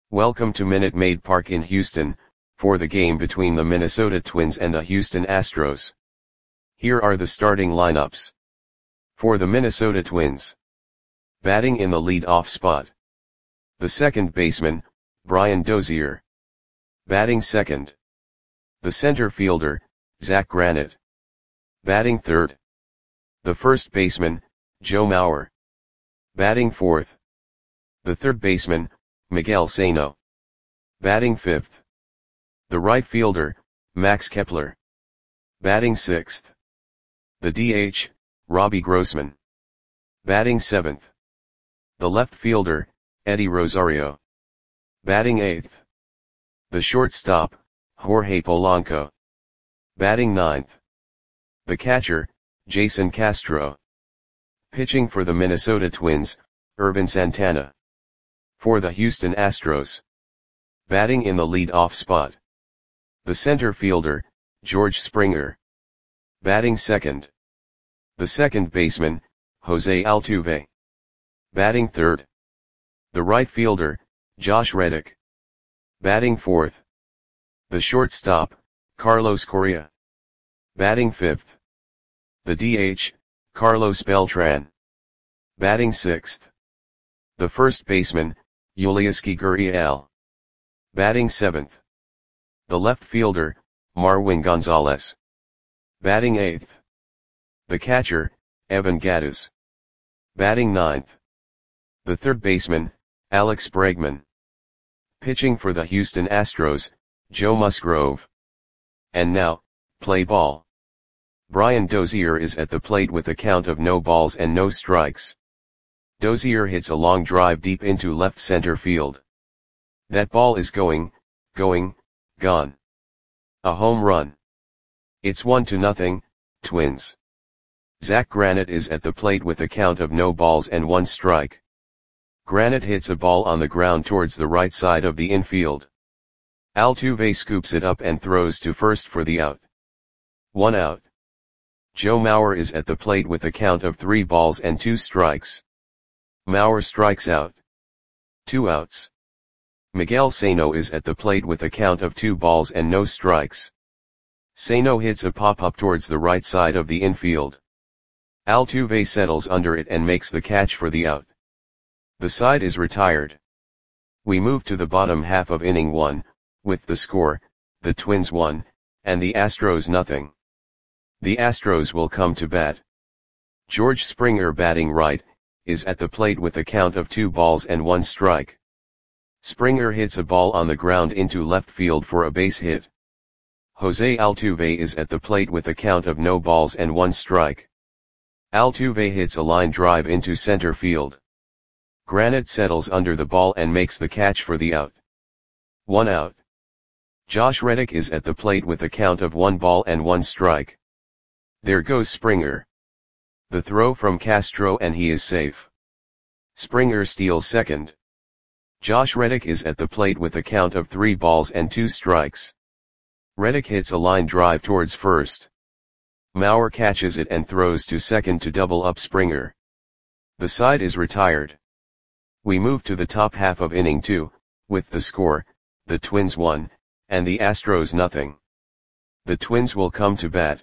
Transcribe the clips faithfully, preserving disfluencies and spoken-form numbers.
Welcome to Minute Maid Park in Houston, for the game between the Minnesota Twins and the Houston Astros. Here are the starting lineups. For the Minnesota Twins. Batting in the lead-off spot. The second baseman, Brian Dozier. Batting second. The center fielder, Zach Granite. Batting third. The first baseman, Joe Mauer. Batting fourth. The third baseman, Miguel Sano. Batting fifth. The right fielder, Max Kepler. Batting sixth. The D H, Robbie Grossman. Batting seventh. The left fielder, Eddie Rosario. Batting eighth. The shortstop, Jorge Polanco. Batting ninth. The catcher, Jason Castro. Pitching for the Minnesota Twins, Ervin Santana. For the Houston Astros. Batting in the lead-off spot. The center fielder, George Springer. Batting second. The second baseman, Jose Altuve. Batting third. The right fielder, Josh Reddick. Batting fourth. The shortstop, Carlos Correa. Batting fifth. The D H, Carlos Beltran. Batting sixth. The first baseman, Yulieski Gurriel. Batting seventh. The left fielder, Marwin Gonzalez. Batting eighth. The catcher, Evan Gattis. Batting ninth. The third baseman, Alex Bregman. Pitching for the Houston Astros, Joe Musgrove. And now, play ball. Brian Dozier is at the plate with a count of no balls and no strikes. Dozier hits a long drive deep into left center field. That ball is going, going, gone. A home run. It's one to nothing, Twins. Zach Granite is at the plate with a count of no balls and one strike. Granite hits a ball on the ground towards the right side of the infield. Altuve scoops it up and throws to first for the out. One out. Joe Mauer is at the plate with a count of three balls and two strikes. Mauer strikes out. Two outs. Miguel Sano is at the plate with a count of two balls and no strikes. Sano hits a pop-up towards the right side of the infield. Altuve settles under it and makes the catch for the out. The side is retired. We move to the bottom half of inning one, with the score, the Twins one, and the Astros nothing. The Astros will come to bat. George Springer, batting right, is at the plate with a count of two balls and one strike. Springer hits a ball on the ground into left field for a base hit. Jose Altuve is at the plate with a count of no balls and one strike. Altuve hits a line drive into center field. Granite settles under the ball and makes the catch for the out. One out. Josh Reddick is at the plate with a count of one ball and one strike. There goes Springer. The throw from Castro and he is safe. Springer steals second. Josh Reddick is at the plate with a count of three balls and two strikes. Reddick hits a line drive towards first. Mauer catches it and throws to second to double up Springer. The side is retired. We move to the top half of inning two, with the score, the Twins one, and the Astros nothing. The Twins will come to bat.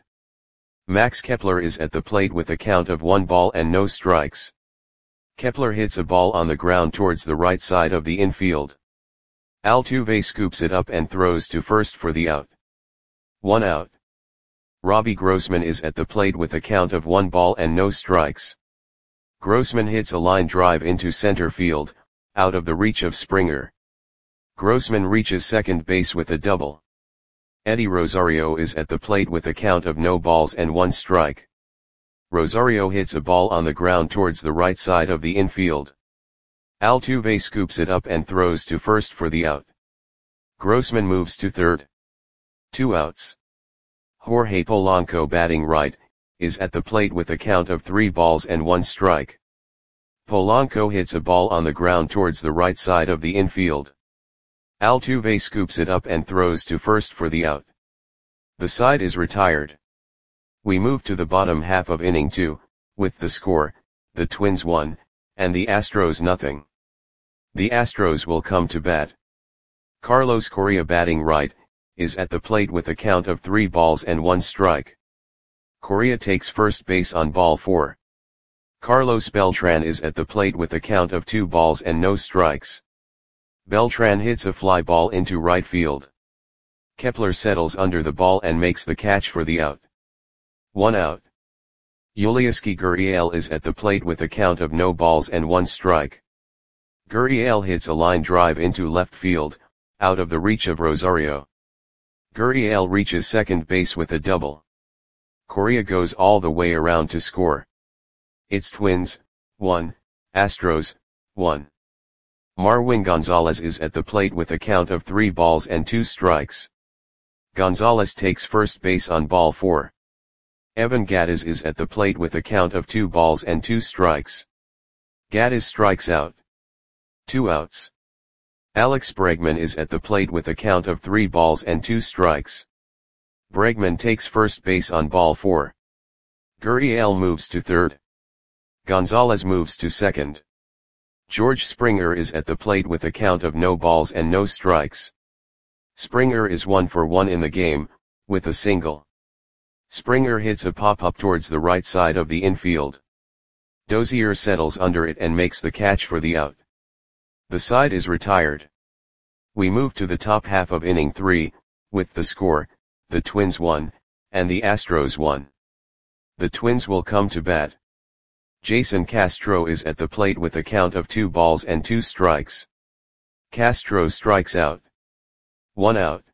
Max Kepler is at the plate with a count of one ball and no strikes. Kepler hits a ball on the ground towards the right side of the infield. Altuve scoops it up and throws to first for the out. One out. Robbie Grossman is at the plate with a count of one ball and no strikes. Grossman hits a line drive into center field, out of the reach of Springer. Grossman reaches second base with a double. Eddie Rosario is at the plate with a count of no balls and one strike. Rosario hits a ball on the ground towards the right side of the infield. Altuve scoops it up and throws to first for the out. Grossman moves to third. Two outs. Jorge Polanco, batting right, is at the plate with a count of three balls and one strike. Polanco hits a ball on the ground towards the right side of the infield. Altuve scoops it up and throws to first for the out. The side is retired. We move to the bottom half of inning two, with the score, the Twins one, and the Astros nothing. The Astros will come to bat. Carlos Correa batting right, is at the plate with a count of three balls and one strike. Correa takes first base on ball four. Carlos Beltran is at the plate with a count of two balls and no strikes. Beltran hits a fly ball into right field. Kepler settles under the ball and makes the catch for the out. One out. Yulieski Gurriel is at the plate with a count of no balls and one strike. Gurriel hits a line drive into left field, out of the reach of Rosario. Gurriel reaches second base with a double. Correa goes all the way around to score. It's Twins, one, Astros, one. Marwin Gonzalez is at the plate with a count of three balls and two strikes. Gonzalez takes first base on ball four. Evan Gattis is at the plate with a count of two balls and two strikes. Gattis strikes out. Two outs. Alex Bregman is at the plate with a count of three balls and two strikes. Bregman takes first base on ball four. Gurriel moves to third. Gonzalez moves to second. George Springer is at the plate with a count of no balls and no strikes. Springer is one for one in the game, with a single. Springer hits a pop-up towards the right side of the infield. Dozier settles under it and makes the catch for the out. The side is retired. We move to the top half of inning three, with the score, the Twins won, and the Astros won. The Twins will come to bat. Jason Castro is at the plate with a count of two balls and two strikes. Castro strikes out. One out.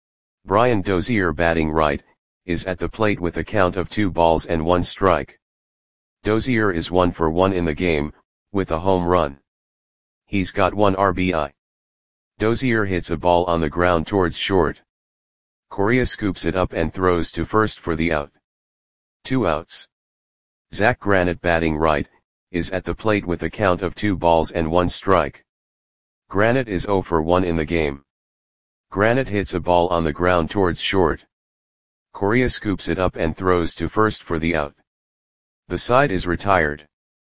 Brian Dozier batting right, is at the plate with a count of two balls and one strike. Dozier is one for one in the game, with a home run. He's got one R B I. Dozier hits a ball on the ground towards short. Correa scoops it up and throws to first for the out. Two outs. Zach Granite batting right, is at the plate with a count of two balls and one strike. Granite is zero for one in the game. Granite hits a ball on the ground towards short. Correa scoops it up and throws to first for the out. The side is retired.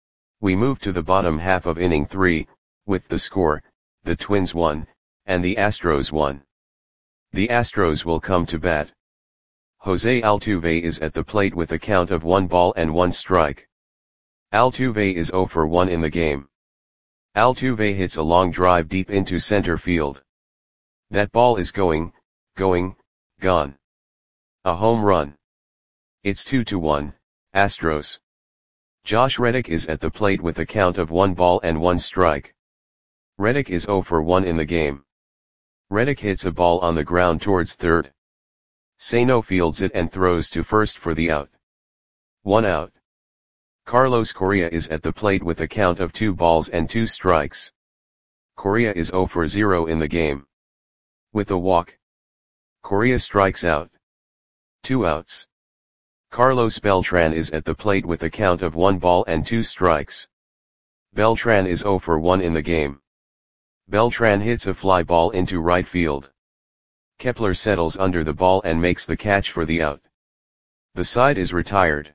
We move to the bottom half of inning three, with the score, the Twins won, and the Astros won. The Astros will come to bat. Jose Altuve is at the plate with a count of one ball and one strike. Altuve is zero for one in the game. Altuve hits a long drive deep into center field. That ball is going, going, gone. A home run. It's two to one, Astros. Josh Reddick is at the plate with a count of one ball and one strike. Reddick is zero for one in the game. Reddick hits a ball on the ground towards third. Sano fields it and throws to first for the out. One out. Carlos Correa is at the plate with a count of two balls and two strikes. Correa is zero for zero in the game. With a walk. Correa strikes out. Two outs. Carlos Beltran is at the plate with a count of one ball and two strikes. Beltran is zero for one in the game. Beltran hits a fly ball into right field. Kepler settles under the ball and makes the catch for the out. The side is retired.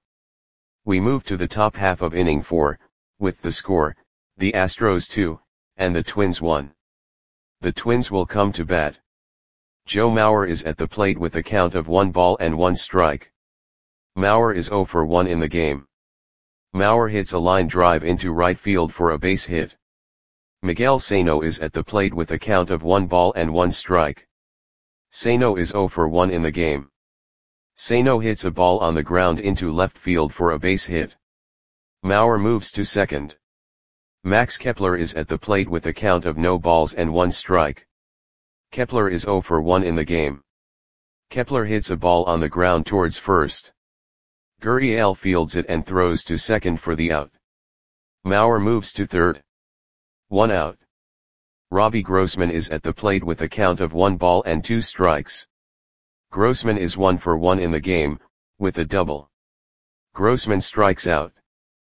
We move to the top half of inning four, with the score, the Astros two, and the Twins one. The Twins will come to bat. Joe Mauer is at the plate with a count of one ball and one strike. Mauer is zero for one in the game. Mauer hits a line drive into right field for a base hit. Miguel Sano is at the plate with a count of one ball and one strike. Sano is zero for one in the game. Sano hits a ball on the ground into left field for a base hit. Mauer moves to second. Max Kepler is at the plate with a count of no balls and one strike. Kepler is zero for one in the game. Kepler hits a ball on the ground towards first. Gurriel fields it and throws to second for the out. Mauer moves to third. One out. Robbie Grossman is at the plate with a count of one ball and two strikes. Grossman is one for one in the game, with a double. Grossman strikes out.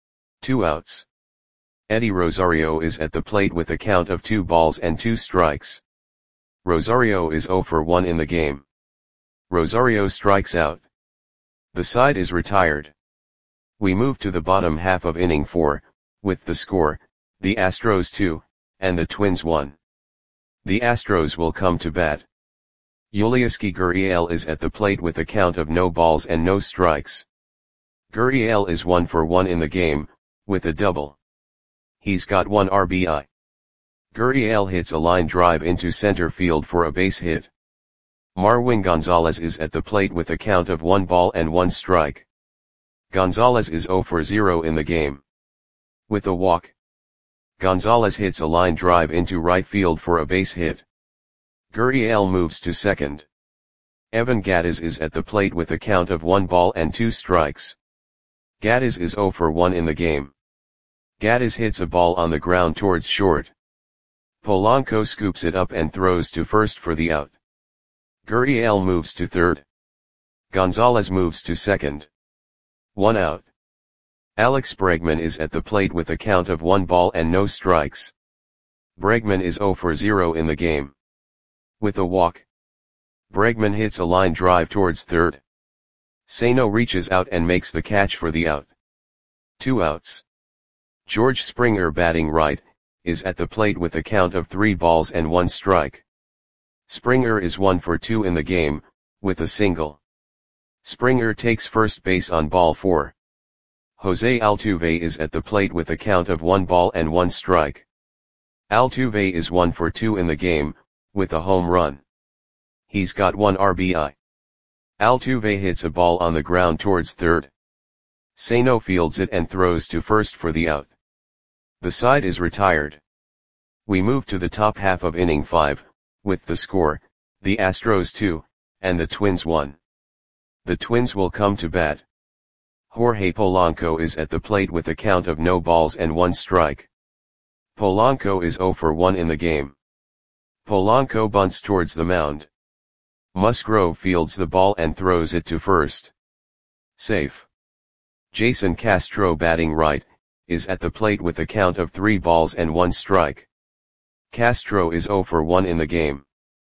Two outs. Eddie Rosario is at the plate with a count of two balls and two strikes. Rosario is zero for one in the game. Rosario strikes out. The side is retired. We move to the bottom half of inning four, with the score, the Astros two, and the Twins one. The Astros will come to bat. Yulieski Gurriel is at the plate with a count of no balls and no strikes. Gurriel is one for one in the game, with a double. He's got one R B I. Gurriel hits a line drive into center field for a base hit. Marwin Gonzalez is at the plate with a count of one ball and one strike. Gonzalez is zero for zero in the game. With a walk. Gonzalez hits a line drive into right field for a base hit. Gurriel moves to second. Evan Gattis is at the plate with a count of one ball and two strikes. Gattis is zero for one in the game. Gattis hits a ball on the ground towards short. Polanco scoops it up and throws to first for the out. Gurriel moves to third. Gonzalez moves to second. One out. Alex Bregman is at the plate with a count of one ball and no strikes. Bregman is zero for zero in the game. With a walk. Bregman hits a line drive towards third. Sano reaches out and makes the catch for the out. Two outs. George Springer, batting right, is at the plate with a count of three balls and one strike. Springer is one for two in the game, with a single. Springer takes first base on ball four. Jose Altuve is at the plate with a count of one ball and one strike. Altuve is one for two in the game, with a home run. He's got one R B I. Altuve hits a ball on the ground towards third. Sano fields it and throws to first for the out. The side is retired. We move to the top half of inning five, with the score, the Astros two, and the Twins one. The Twins will come to bat. Jorge Polanco is at the plate with a count of no balls and one strike. Polanco is zero for one in the game. Polanco bunts towards the mound. Musgrove fields the ball and throws it to first. Safe. Jason Castro, batting right, is at the plate with a count of three balls and one strike. Castro is zero for one in the game.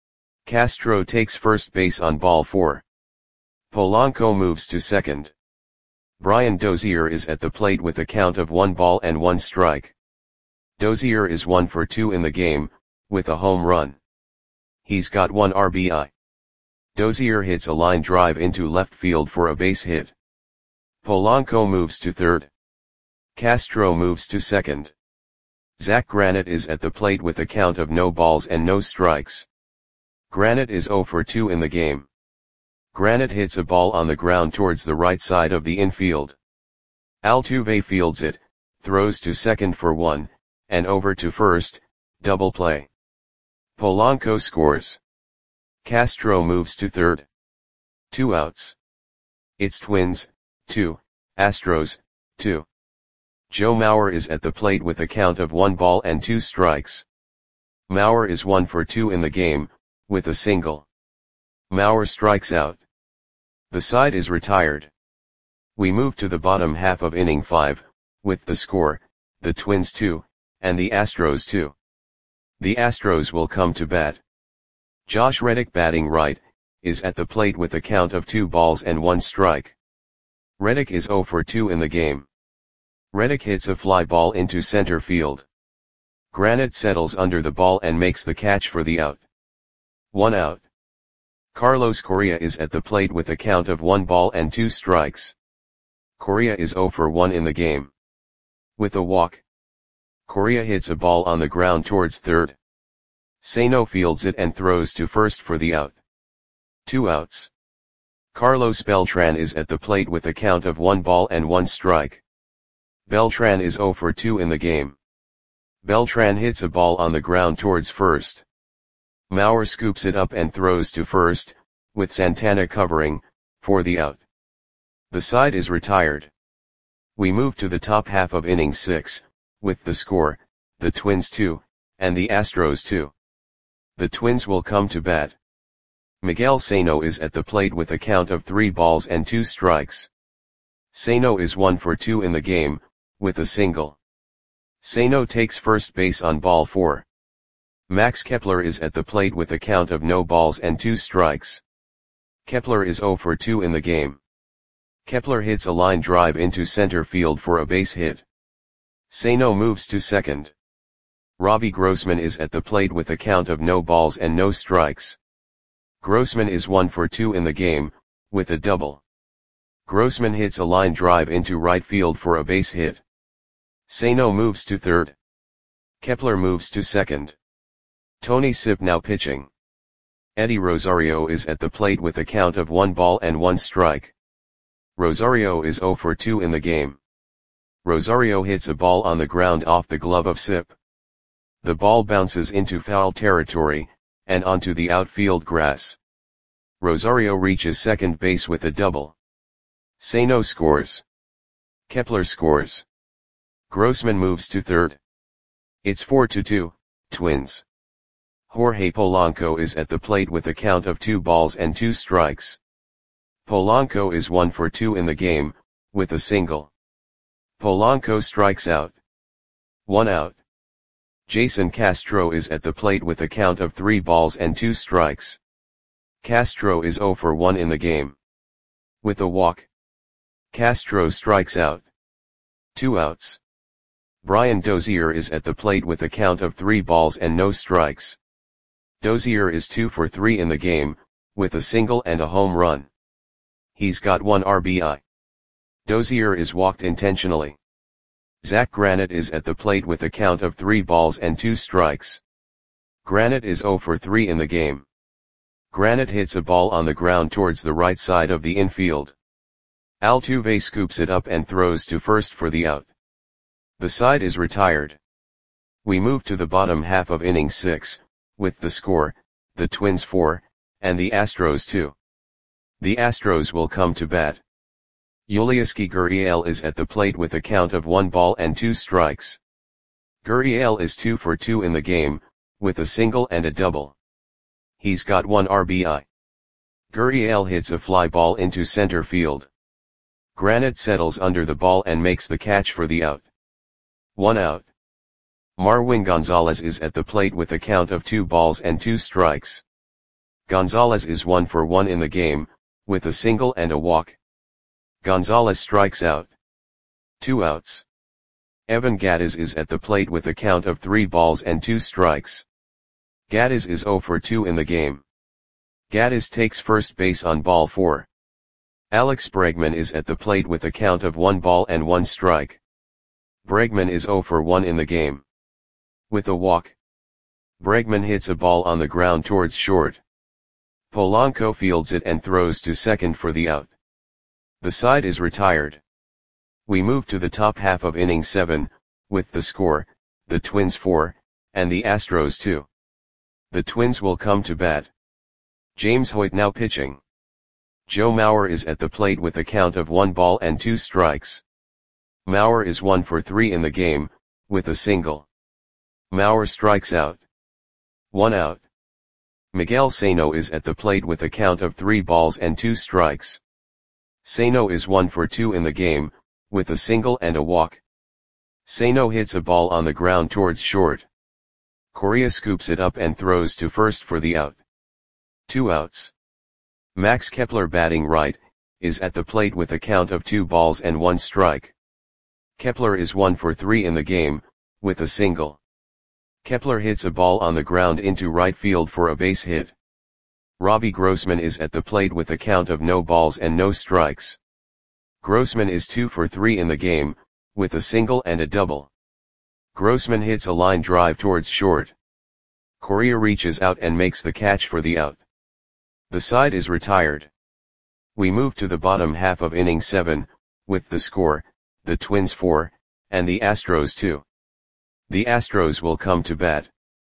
Castro takes first base on ball four. Polanco moves to second. Brian Dozier is at the plate with a count of one ball and one strike. Dozier is one for two in the game, with a home run. He's got one R B I. Dozier hits a line drive into left field for a base hit. Polanco moves to third. Castro moves to second. Zach Granite is at the plate with a count of no balls and no strikes. Granite is zero for two in the game. Granite hits a ball on the ground towards the right side of the infield. Altuve fields it, throws to second for one, and over to first, double play. Polanco scores. Castro moves to third. Two outs. It's Twins, two, Astros, two. Joe Mauer is at the plate with a count of one ball and two strikes. Mauer is one for two in the game, with a single. Mauer strikes out. The side is retired. We move to the bottom half of inning five, with the score, the Twins two, and the Astros two. The Astros will come to bat. Josh Reddick, batting right, is at the plate with a count of two balls and one strike. Reddick is zero for two in the game. Reddick hits a fly ball into center field. Granite settles under the ball and makes the catch for the out. One out. Carlos Correa is at the plate with a count of one ball and two strikes. Correa is zero for one in the game. With a walk. Correa hits a ball on the ground towards third. Sano fields it and throws to first for the out. Two outs. Carlos Beltran is at the plate with a count of one ball and one strike. Beltran is zero for two in the game. Beltran hits a ball on the ground towards first. Mauer scoops it up and throws to first, with Santana covering, for the out. The side is retired. We move to the top half of inning six, with the score, the Twins two, and the Astros two. The Twins will come to bat. Miguel Sano is at the plate with a count of three balls and two strikes. Sano is one for two in the game, with a single. Sano takes first base on ball four. Max Kepler is at the plate with a count of no balls and two strikes. Kepler is zero for two in the game. Kepler hits a line drive into center field for a base hit. Sano moves to second. Robbie Grossman is at the plate with a count of no balls and no strikes. Grossman is one for two in the game, with a double. Grossman hits a line drive into right field for a base hit. Sano moves to third. Kepler moves to second. Tony Sipp now pitching. Eddie Rosario is at the plate with a count of one ball and one strike. Rosario is zero for two in the game. Rosario hits a ball on the ground off the glove of Sipp. The ball bounces into foul territory, and onto the outfield grass. Rosario reaches second base with a double. Sano scores. Kepler scores. Grossman moves to third. It's four to two, Twins. Jorge Polanco is at the plate with a count of two balls and two strikes. Polanco is one for two in the game, with a single. Polanco strikes out. One out. Jason Castro is at the plate with a count of three balls and two strikes. Castro is zero for one in the game. With a walk. Castro strikes out. Two outs. Brian Dozier is at the plate with a count of three balls and no strikes. Dozier is two for three in the game, with a single and a home run. He's got one R B I. Dozier is walked intentionally. Zach Granite is at the plate with a count of three balls and two strikes. Granite is zero for three in the game. Granite hits a ball on the ground towards the right side of the infield. Altuve scoops it up and throws to first for the out. The side is retired. We move to the bottom half of inning six, with the score, the Twins four, and the Astros two. The Astros will come to bat. Yulieski Gurriel is at the plate with a count of one ball and two strikes. Gurriel is two for two in the game, with a single and a double. He's got one R B I. Gurriel hits a fly ball into center field. Granite settles under the ball and makes the catch for the out. One out. Marwin Gonzalez is at the plate with a count of two balls and two strikes. Gonzalez is one for one in the game, with a single and a walk. Gonzalez strikes out. Two outs. Evan Gattis is at the plate with a count of three balls and two strikes. Gattis is zero for two in the game. Gattis takes first base on ball four. Alex Bregman is at the plate with a count of one ball and one strike. Bregman is zero for one in the game. With a walk. Bregman hits a ball on the ground towards short. Polanco fields it and throws to second for the out. The side is retired. We move to the top half of inning seven, with the score, the Twins four, and the Astros two. The Twins will come to bat. James Hoyt now pitching. Joe Mauer is at the plate with a count of one ball and two strikes. Mauer is one for three in the game, with a single. Mauer strikes out. One out. Miguel Sano is at the plate with a count of three balls and two strikes. Sano is one for two in the game, with a single and a walk. Sano hits a ball on the ground towards short. Correa scoops it up and throws to first for the out. Two outs. Max Kepler batting right, is at the plate with a count of two balls and one strike. Kepler is one for three in the game, with a single. Kepler hits a ball on the ground into right field for a base hit. Robbie Grossman is at the plate with a count of no balls and no strikes. Grossman is two for three in the game, with a single and a double. Grossman hits a line drive towards short. Correa reaches out and makes the catch for the out. The side is retired. We move to the bottom half of inning seven, with the score, the Twins four, and the Astros two. The Astros will come to bat.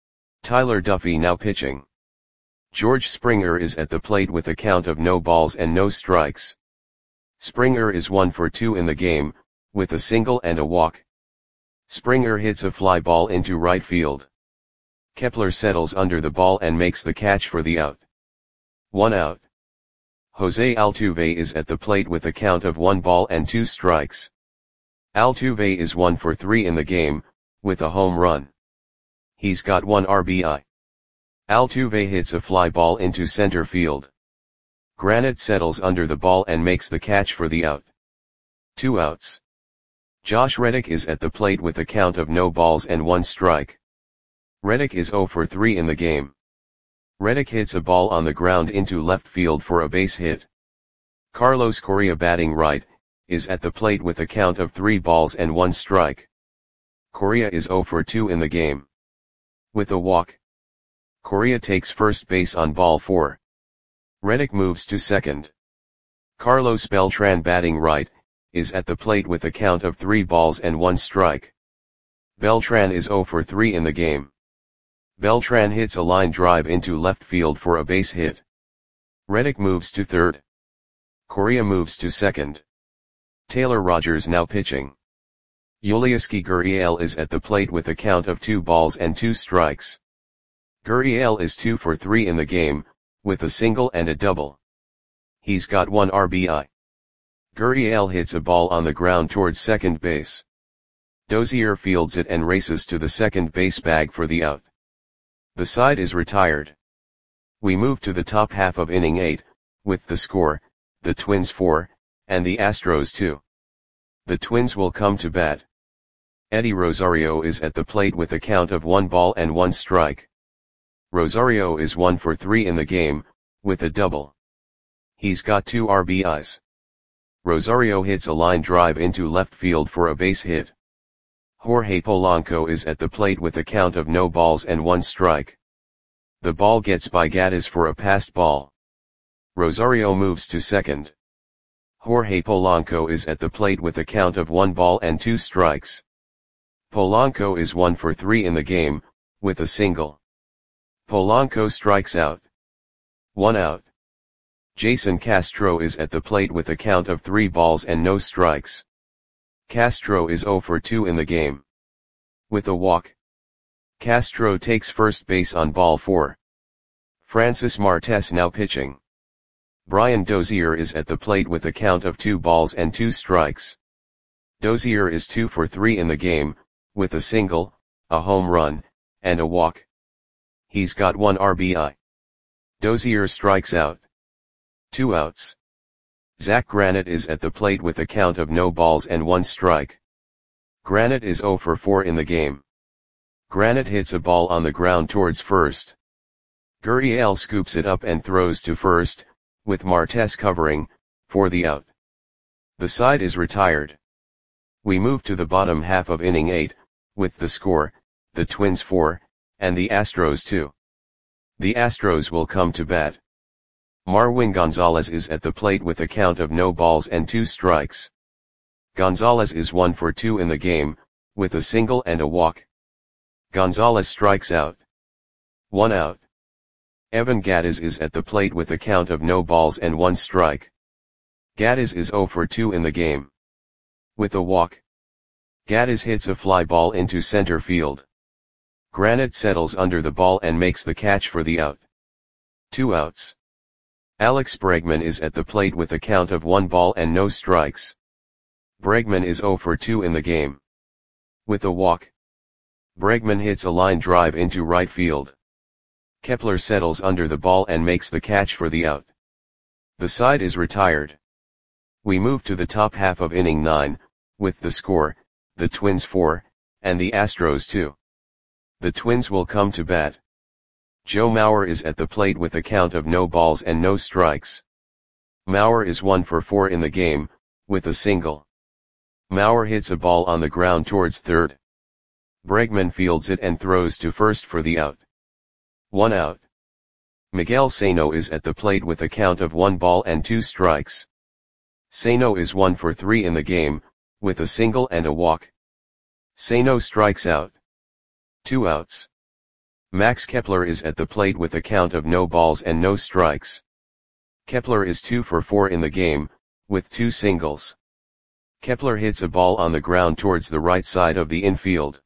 Tyler Duffy now pitching. George Springer is at the plate with a count of no balls and no strikes. Springer is one for two in the game, with a single and a walk. Springer hits a fly ball into right field. Kepler settles under the ball and makes the catch for the out. One out. Jose Altuve is at the plate with a count of one ball and two strikes. Altuve is one for three in the game, with a home run. He's got one R B I. Altuve hits a fly ball into center field. Granite settles under the ball and makes the catch for the out. Two outs. Josh Reddick is at the plate with a count of no balls and one strike. Reddick is zero for three in the game. Reddick hits a ball on the ground into left field for a base hit. Carlos Correa, batting right, is at the plate with a count of three balls and one strike. Correa is zero for two in the game. With a walk, Correa takes first base on ball four. Reddick moves to second. Carlos Beltran, batting right, is at the plate with a count of three balls and one strike. Beltran is zero for three in the game. Beltran hits a line drive into left field for a base hit. Reddick moves to third. Correa moves to second. Taylor Rogers now pitching. Yulieski Gurriel is at the plate with a count of two balls and two strikes. Gurriel is two for three in the game, with a single and a double. He's got one R B I. Gurriel hits a ball on the ground towards second base. Dozier fields it and races to the second base bag for the out. The side is retired. We move to the top half of inning eight, with the score, the Twins four, and the Astros two. The Twins will come to bat. Eddie Rosario is at the plate with a count of one ball and one strike. Rosario is one for three in the game, with a double. He's got two R B Is. Rosario hits a line drive into left field for a base hit. Jorge Polanco is at the plate with a count of no balls and one strike. The ball gets by Gattis for a passed ball. Rosario moves to second. Jorge Polanco is at the plate with a count of one ball and two strikes. Polanco is one for three in the game, with a single. Polanco strikes out. One out. Jason Castro is at the plate with a count of three balls and no strikes. Castro is zero for two in the game. With a walk, Castro takes first base on ball four. Francis Martes now pitching. Brian Dozier is at the plate with a count of two balls and two strikes. Dozier is two for three in the game, with a single, a home run, and a walk. He's got one R B I. Dozier strikes out. Two outs. Zach Granite is at the plate with a count of no balls and one strike. Granite is zero for four in the game. Granite hits a ball on the ground towards first. Gurriel scoops it up and throws to first, with Martes covering, for the out. The side is retired. We move to the bottom half of inning eight, with the score, the Twins four, and the Astros two. The Astros will come to bat. Marwin Gonzalez is at the plate with a count of no balls and two strikes. Gonzalez is one for two in the game, with a single and a walk. Gonzalez strikes out. One out. Evan Gattis is at the plate with a count of no balls and one strike. Gattis is zero for two in the game. With a walk, Gattis hits a fly ball into center field. Granite settles under the ball and makes the catch for the out. Two outs. Alex Bregman is at the plate with a count of one ball and no strikes. Bregman is zero for two in the game. With a walk, Bregman hits a line drive into right field. Kepler settles under the ball and makes the catch for the out. The side is retired. We move to the top half of inning nine, with the score, the Twins four, and the Astros two. The Twins will come to bat. Joe Mauer is at the plate with a count of no balls and no strikes. Mauer is one for four in the game, with a single. Mauer hits a ball on the ground towards third. Bregman fields it and throws to first for the out. One out. Miguel Sano is at the plate with a count of one ball and two strikes. Sano is one for three in the game, with a single and a walk. Sano strikes out. Two outs. Max Kepler is at the plate with a count of no balls and no strikes. Kepler is two for four in the game, with two singles. Kepler hits a ball on the ground towards the right side of the infield.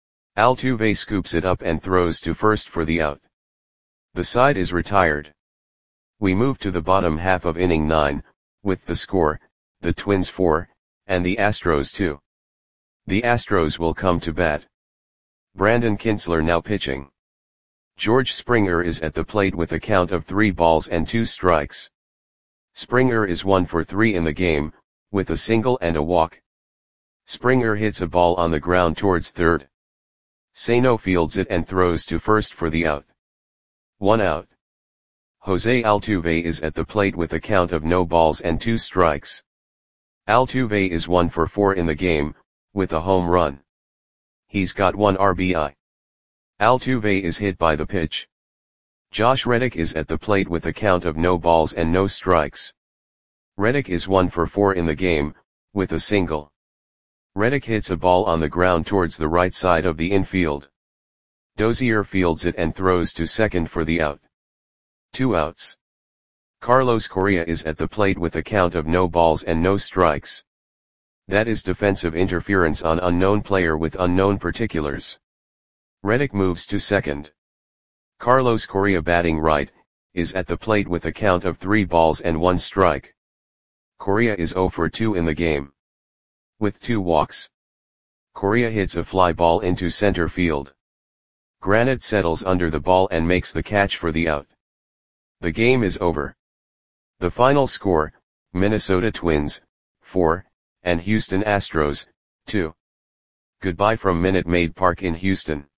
Altuve scoops it up and throws to first for the out. The side is retired. We move to the bottom half of inning nine, with the score, the Twins four, and the Astros two. The Astros will come to bat. Brandon Kintzler now pitching. George Springer is at the plate with a count of three balls and two strikes. Springer is one for three in the game, with a single and a walk. Springer hits a ball on the ground towards third. Sano fields it and throws to first for the out. One out. Jose Altuve is at the plate with a count of no balls and two strikes. Altuve is one for four in the game, with a home run. He's got one R B I. Altuve is hit by the pitch. Josh Reddick is at the plate with a count of no balls and no strikes. Reddick is one for four in the game, with a single. Reddick hits a ball on the ground towards the right side of the infield. Dozier fields it and throws to second for the out. Two outs. Carlos Correa is at the plate with a count of no balls and no strikes. That is defensive interference on unknown player with unknown particulars. Reddick moves to second. Carlos Correa, batting right, is at the plate with a count of three balls and one strike. Correa is zero for two in the game. With two walks. Correa hits a fly ball into center field. Granite settles under the ball and makes the catch for the out. The game is over. The final score, Minnesota Twins, four, and Houston Astros, two. Goodbye from Minute Maid Park in Houston.